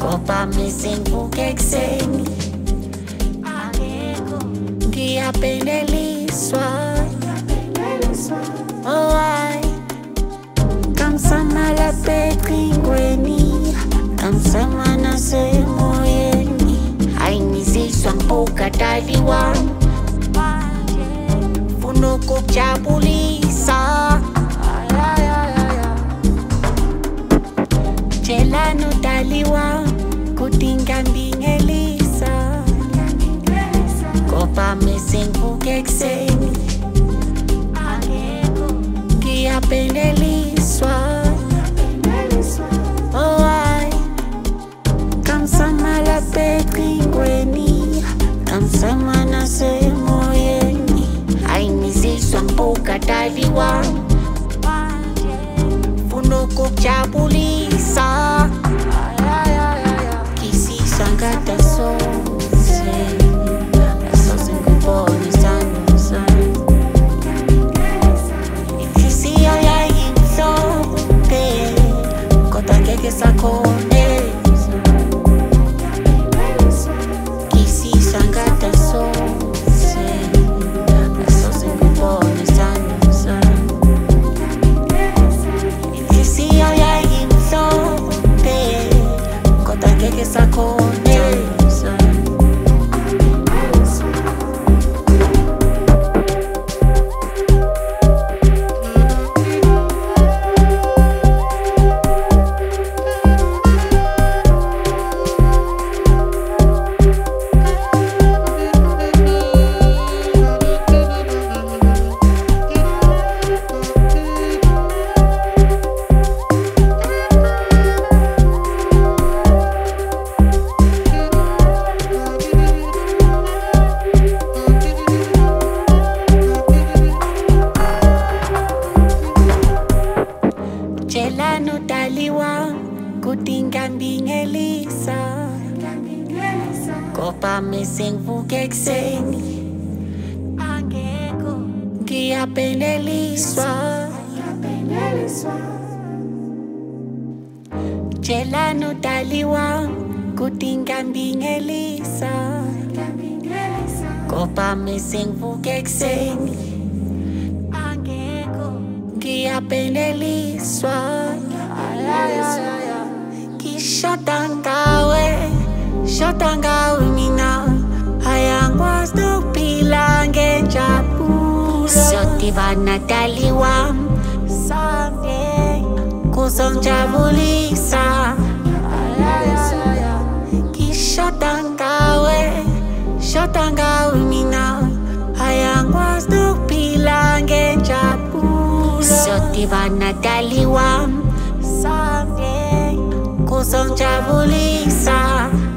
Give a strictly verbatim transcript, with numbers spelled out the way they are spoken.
Kopa misinguke ekuseni, ngiyapendeliswa. Oh ay, kamsama lapha ecingweni, kamsama nasemoyeni. Hayi ngizizwa ngibukadali wami, funa ukukujabulisa. Tshela udali wami ukuthi ngiyambingelisa. Kopa misinguke ekuseni, ngiyapendeliswa. Oh ay, kamsama lapha ecingweni, kamsama nasemoyeni. Hayi ngizizwa ngibukadali wami, funa ukukujabulisa. Kisisa ngatasose, asoze ngibone isandla sami. Inhliziyo yayimhlophe, kodwa ngeke sakhoneza. Kisisa ngatasose, asoze ngibone isandla sami. Inhliziyo yayimhlophe, kodwa ngeke sakhoneza. Tshela udali wami ukuthi ngiyambingelisa. Kopa misinguke ekuseni, ngiyapendeliswa. Tshela udali wami ukuthi ngiyambingelisa. Kopa misinguke ekuseni, ngiyapendeliswa. Ngishoda ngawe, shoda ngawe mina. Ayangikwazi nokuphila ngenjabulo. Siyodibana dali wami, someday kuzongijabulisa. Ngishoda ngawe, shoda ngawe mina. Ayangikwazi nokuphila ngenjabulo. Siyodibana dali wami, someday kuzongijabulisa.